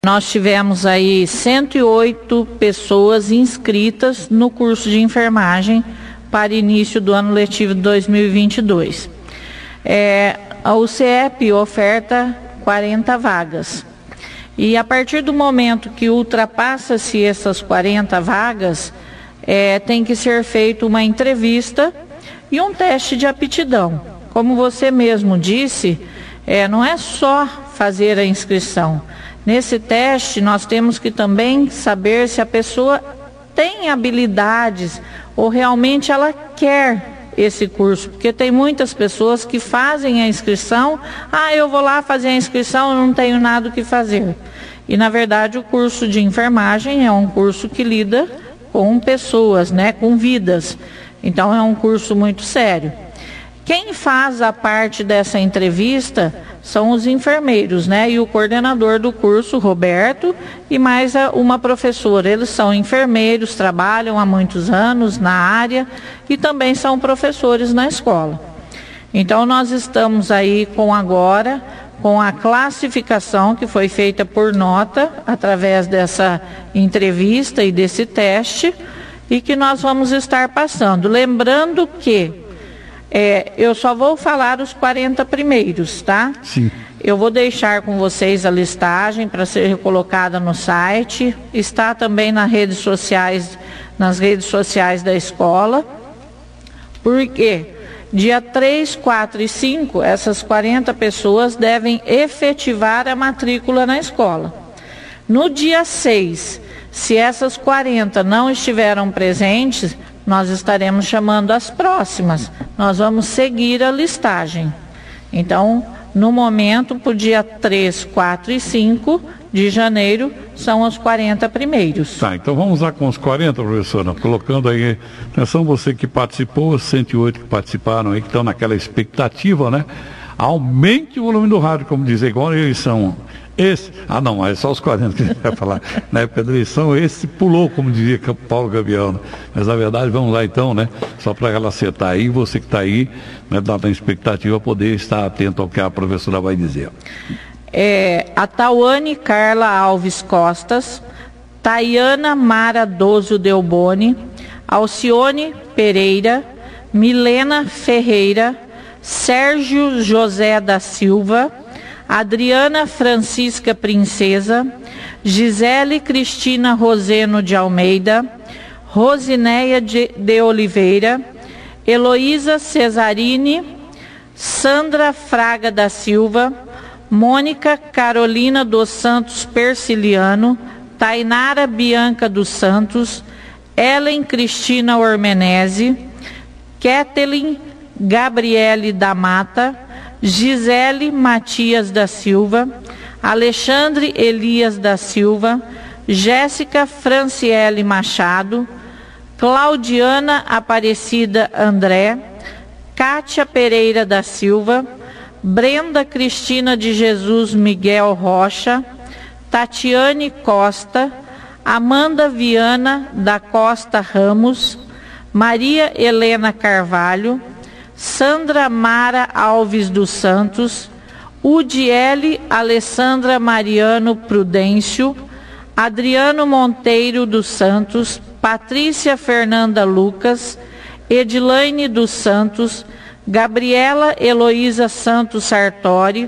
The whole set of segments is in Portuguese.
Nós tivemos aí 108 pessoas inscritas no curso de enfermagem para início do ano letivo de 2022. A UCEP oferta 40 vagas. E a partir do momento que ultrapassa-se essas 40 vagas, tem que ser feita uma entrevista e um teste de aptidão. Como você mesmo disse, não é só fazer a inscrição. Nesse teste, nós temos que também saber se a pessoa tem habilidades ou realmente ela quer esse curso, porque tem muitas pessoas que fazem a inscrição, eu vou lá fazer a inscrição, eu não tenho nada o que fazer. E na verdade o curso de enfermagem é um curso que lida com pessoas, com vidas. Então é um curso muito sério. Quem faz a parte dessa entrevista são os enfermeiros, e o coordenador do curso, Roberto, e mais uma professora. Eles são enfermeiros, trabalham há muitos anos na área e também são professores na escola. Então nós estamos aí com a classificação que foi feita por nota através dessa entrevista e desse teste e que nós vamos estar passando. Lembrando que eu só vou falar os 40 primeiros, tá? Sim. Eu vou deixar com vocês a listagem para ser colocada no site. Está também nas redes sociais da escola. Porque dia 3, 4 e 5, essas 40 pessoas devem efetivar a matrícula na escola. No dia 6, se essas 40 não estiveram presentes, nós estaremos chamando as próximas. Nós vamos seguir a listagem. Então, no momento, para o dia 3, 4 e 5 de janeiro, são os 40 primeiros. Tá, então vamos lá com os 40, professora, colocando aí, atenção você que participou, os 108 que participaram aí, que estão naquela expectativa, Aumente o volume do rádio, como dizer, igual a eleição. Não, é só os 40 que a gente vai falar. Na época da eleição, esse pulou, como dizia Paulo Gavião. Mas na verdade, vamos lá então, só para ela acertar aí, você que está aí, dá na expectativa poder estar atento ao que a professora vai dizer. A Tauane Carla Alves Costas, Tayana Mara Dozio Delboni, Alcione Pereira, Milena Ferreira, Sérgio José da Silva, Adriana Francisca Princesa, Gisele Cristina Roseno de Almeida, Rosinéia de Oliveira, Heloísa Cesarini, Sandra Fraga da Silva, Mônica Carolina dos Santos Persiliano, Tainara Bianca dos Santos, Ellen Cristina Ormenese, Kathleen Gabriele da Mata, Gisele Matias da Silva, Alexandre Elias da Silva, Jéssica Franciele Machado, Claudiana Aparecida André, Kátia Pereira da Silva, Brenda Cristina de Jesus Miguel Rocha, Tatiane Costa, Amanda Viana da Costa Ramos, Maria Helena Carvalho, Sandra Mara Alves dos Santos, Udiele Alessandra Mariano Prudêncio, Adriano Monteiro dos Santos, Patrícia Fernanda Lucas, Edilaine dos Santos, Gabriela Heloísa Santos Sartori,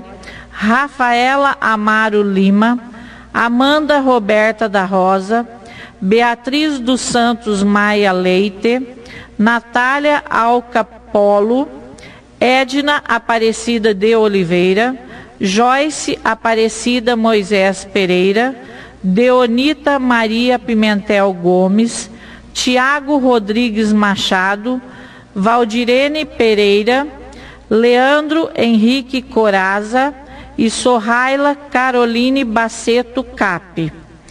Rafaela Amaro Lima, Amanda Roberta da Rosa, Beatriz dos Santos Maia Leite, Natália Alcapolo, Edna Aparecida de Oliveira, Joyce Aparecida Moisés Pereira, Deonita Maria Pimentel Gomes, Tiago Rodrigues Machado, Valdirene Pereira, Leandro Henrique Coraza e Sorraila Caroline Baceto Cap.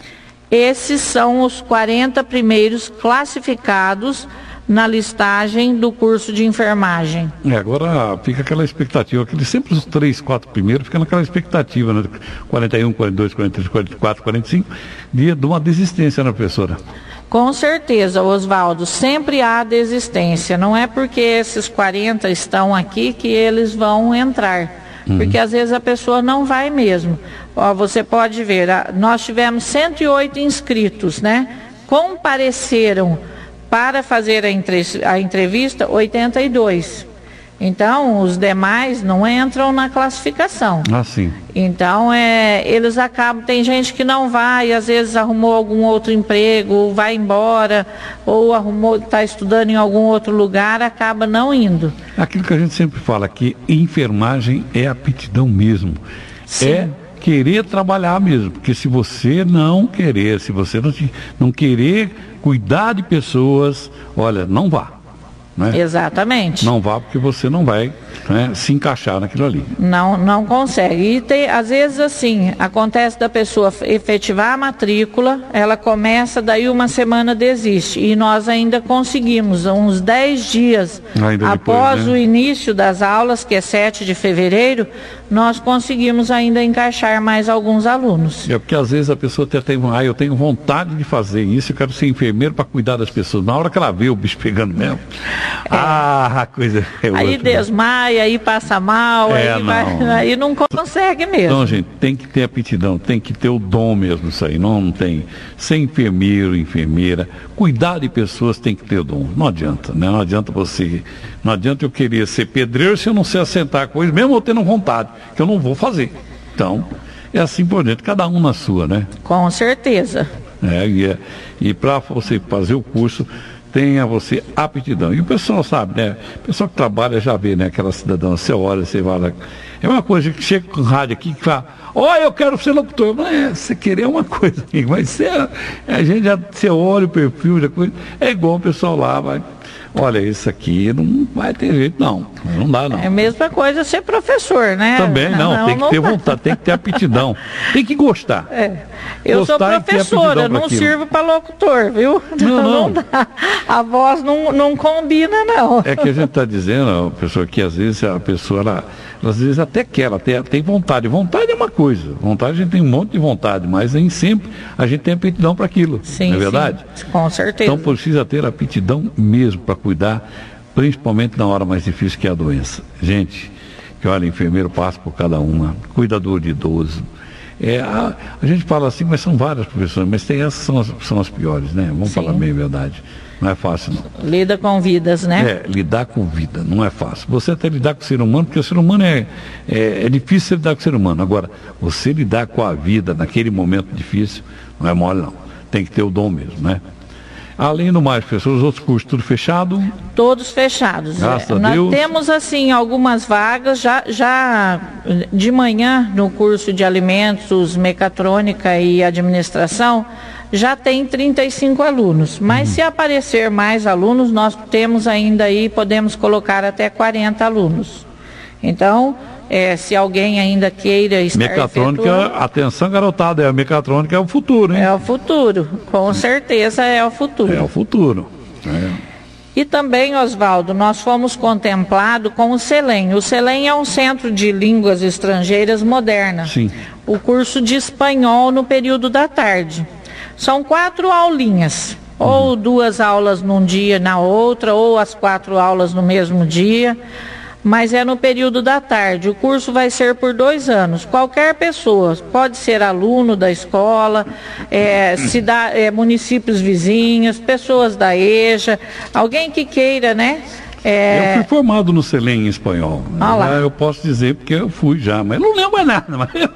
Esses são os 40 primeiros classificados na listagem do curso de enfermagem. Agora fica aquela expectativa, sempre os 3, 4 primeiros ficam naquela expectativa, 41, 42, 43, 44, 45, de uma desistência, professora? Com certeza, Oswaldo, sempre há desistência. Não é porque esses 40 estão aqui que eles vão entrar. Porque às vezes a pessoa não vai mesmo. Ó, você pode ver, nós tivemos 108 inscritos, né? Compareceram para fazer a entrevista 82. Então, os demais não entram na classificação. Ah, sim. Então, eles acabam, tem gente que não vai, às vezes arrumou algum outro emprego, ou vai embora, ou está estudando em algum outro lugar, acaba não indo. Aquilo que a gente sempre fala, que enfermagem é aptidão mesmo. Sim. É querer trabalhar mesmo, porque se você não querer, se você não querer cuidar de pessoas, olha, não vá. Né? Exatamente. Não vá porque você não vai, né, se encaixar naquilo ali. Não consegue. E às vezes assim, acontece da pessoa efetivar a matrícula, ela começa, daí uma semana desiste. E nós ainda conseguimos, uns 10 dias após depois, né? o início das aulas, que é 7 de fevereiro, nós conseguimos ainda encaixar mais alguns alunos. É porque às vezes a pessoa até tem, eu tenho vontade de fazer isso, eu quero ser enfermeiro para cuidar das pessoas. Na hora que ela vê o bicho pegando mesmo, a coisa é outra. Aí desmaia, aí passa mal, aí não consegue mesmo. Então, gente, tem que ter aptidão, tem que ter o dom mesmo, isso aí. Não tem. Ser enfermeiro, enfermeira, cuidar de pessoas tem que ter o dom. Não adianta, né? Não adianta eu querer ser pedreiro se eu não sei assentar coisa, mesmo eu tendo vontade, que eu não vou fazer. Então, é assim por dentro, cada um na sua, né? Com certeza. E para você fazer o curso, tenha você aptidão. E o pessoal sabe, né? O pessoal que trabalha já vê, né? Aquela cidadã, você olha, você vai lá. É uma coisa que chega com rádio aqui que fala, eu quero ser locutor. Mas você querer uma coisa, mas a gente você olha o perfil da coisa, é igual o pessoal lá, vai. Olha, isso aqui não vai ter jeito, não dá, não. É a mesma coisa ser professor, né? Também, tem que ter vontade, tem que ter aptidão, tem que gostar. Eu sou professora, não sirvo para locutor, viu? Não dá. A voz não combina, não. É que a gente está dizendo, pessoa, que às vezes a pessoa, ela às vezes até quer, ela tem vontade. Vontade é uma coisa, vontade a gente tem um monte de vontade, mas nem sempre a gente tem aptidão para aquilo, sim, não é verdade? Sim, com certeza. Então precisa ter aptidão mesmo para cuidar, principalmente na hora mais difícil que é a doença. Gente, que olha, enfermeiro passa por cada uma, cuidador de idoso. A gente fala assim, mas são várias profissões, mas tem essas são as piores, né? Vamos falar bem a verdade. Não é fácil, não. Lida com vidas, né? Lidar com vida, não é fácil. Você até lidar com o ser humano, porque o ser humano é difícil lidar com o ser humano. Agora, você lidar com a vida naquele momento difícil, não é mole, não. Tem que ter o dom mesmo, né? Além do mais, professor, os outros cursos tudo fechado? Todos fechados. Graças a Nós Deus. temos, assim, algumas vagas, já de manhã, no curso de alimentos, mecatrônica e administração, já tem 35 alunos. Mas se aparecer mais alunos, nós temos ainda aí, podemos colocar até 40 alunos. Então, se alguém ainda queira estar mecatrônica, atenção garotada, a mecatrônica é o futuro, hein? É o futuro, com certeza é o futuro. É o futuro. E também, Oswaldo, nós fomos contemplados com o CELEM. O CELEM é um centro de línguas estrangeiras moderna. Sim. O curso de espanhol no período da tarde. São 4 aulinhas, ou 2 aulas num dia na outra, ou as 4 aulas no mesmo dia, mas é no período da tarde. O curso vai ser por 2 anos. Qualquer pessoa, pode ser aluno da escola, municípios vizinhos, pessoas da EJA, alguém que queira, né? Eu fui formado no CELEM em espanhol. Eu posso dizer porque eu fui já, mas não lembro mais nada.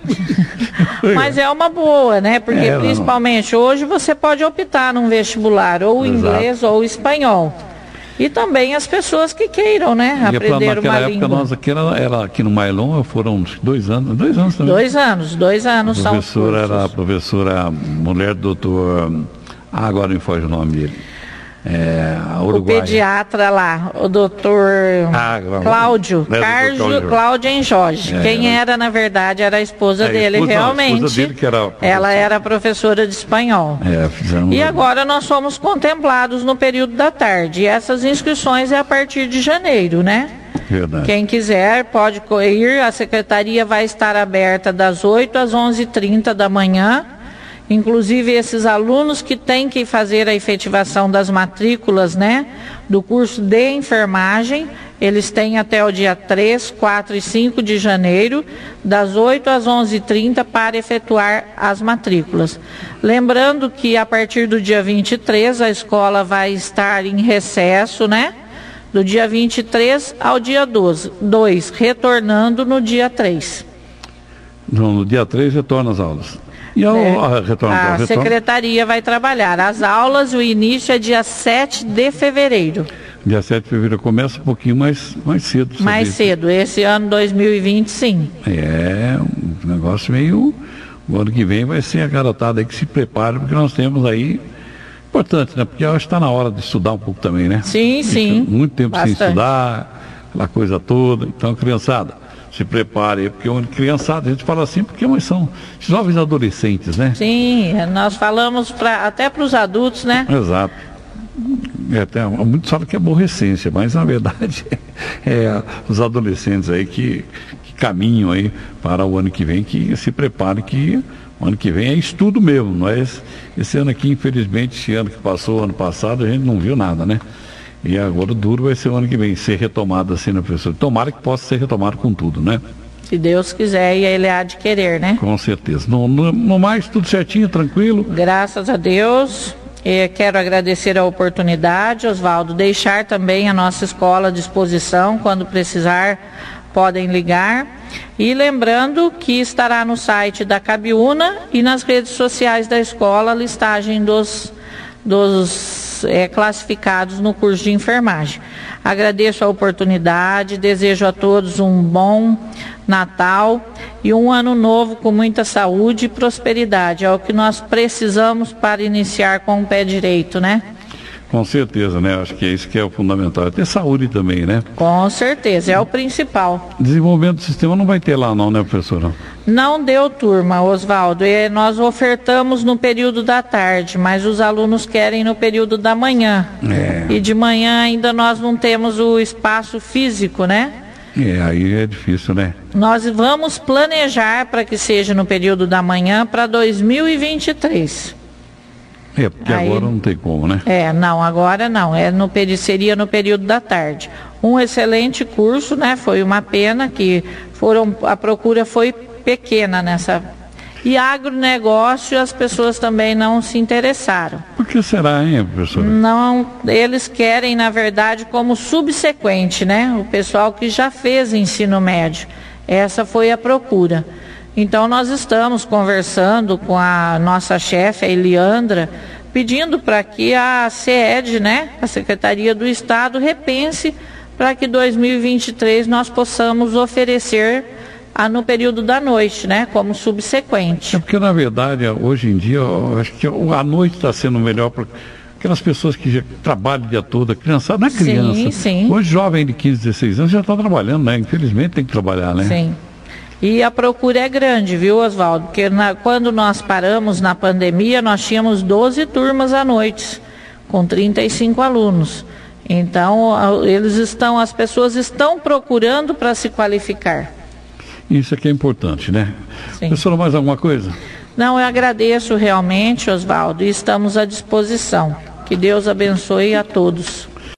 Mas é uma boa, né? Porque principalmente hoje você pode optar num vestibular, ou inglês ou espanhol. E também as pessoas que queiram, né? Aprender uma língua. Nós aqui no Mailon foram uns 2 anos. 2 anos também. 2 anos são os cursos. Era a professora, mulher do doutor... agora me foge o nome dele. O pediatra lá, o doutor Cláudio, Cláudio em Jorge. Quem era, na verdade, era a esposa dele, realmente. A esposa dele que era ela era professora de espanhol. E agora nós somos contemplados no período da tarde. E essas inscrições é a partir de janeiro, né? Verdade. Quem quiser pode ir, a secretaria vai estar aberta das 8 às 11h30 da manhã. Inclusive esses alunos que têm que fazer a efetivação das matrículas, né, do curso de enfermagem, Eles têm até o dia 3, 4 e 5 de janeiro, das 8 às 11h30, para efetuar as matrículas. Lembrando que a partir do dia 23, a escola vai estar em recesso, né? Do dia 23 ao dia 2, retornando no dia 3. No dia 3 retorna as aulas. E a secretaria vai trabalhar. As aulas, o início é dia 7 de fevereiro. Dia 7 de fevereiro começa um pouquinho mais cedo. Mais cedo, esse ano 2020, sim. É um negócio meio... O ano que vem vai ser a garotada aí que se prepare, porque nós temos aí... Importante, né? Porque eu acho que está na hora de estudar um pouco também, né? Sim, sim. Muito tempo bastante. Sem estudar, aquela coisa toda. Então, criançada, se prepare aí, porque criançada, a gente fala assim, porque são jovens adolescentes, né? Sim, nós falamos até para os adultos, né? Exato. Muitos falam que é aborrecência, mas na verdade é os adolescentes aí que caminham aí para o ano que vem, que se preparem, que o ano que vem é estudo mesmo, não é? Esse ano aqui, infelizmente, esse ano que passou, ano passado, a gente não viu nada, né? E agora o duro vai ser o ano que vem, ser retomado assim, né, professor? Tomara que possa ser retomado com tudo, né? Se Deus quiser, e ele há de querer, né? Com certeza. No mais, tudo certinho, tranquilo? Graças a Deus. Quero agradecer a oportunidade, Oswaldo, deixar também a nossa escola à disposição, quando precisar, podem ligar. E lembrando que estará no site da Cabiúna e nas redes sociais da escola a listagem dos classificados no curso de enfermagem. Agradeço a oportunidade, desejo a todos um bom Natal e um ano novo com muita saúde e prosperidade. É o que nós precisamos para iniciar com o pé direito, né? Com certeza, né? Acho que é isso que é o fundamental. Ter saúde também, né? Com certeza, é o principal. Desenvolvimento do sistema não vai ter lá não, né, professora? Não deu turma, Oswaldo. Nós ofertamos no período da tarde, mas os alunos querem no período da manhã. E de manhã ainda nós não temos o espaço físico, né? Aí é difícil, né? Nós vamos planejar para que seja no período da manhã para 2023. Porque agora não tem como, né? Não, agora não. Seria no período da tarde. Um excelente curso, né? Foi uma pena que a procura foi pequena nessa. E agronegócio, as pessoas também não se interessaram. Por que será, hein, professora? Não, eles querem, na verdade, como subsequente, né? O pessoal que já fez ensino médio. Essa foi a procura. Então, nós estamos conversando com a nossa chefe, a Eliandra, pedindo para que a SEED, né, a Secretaria do Estado, repense para que 2023 nós possamos oferecer no período da noite, né, como subsequente. Porque, na verdade, hoje em dia, eu acho que a noite está sendo melhor para aquelas pessoas que já trabalham o dia todo, a criançada, não é criança. Sim, sim. Hoje, jovem de 15, 16 anos já está trabalhando, né? Infelizmente tem que trabalhar, né? Sim. E a procura é grande, viu, Oswaldo? Porque quando nós paramos na pandemia, nós tínhamos 12 turmas à noite, com 35 alunos. Então, as pessoas estão procurando para se qualificar. Isso aqui é importante, né? Sim. Professora, mais alguma coisa? Não, eu agradeço realmente, Oswaldo, e estamos à disposição. Que Deus abençoe a todos.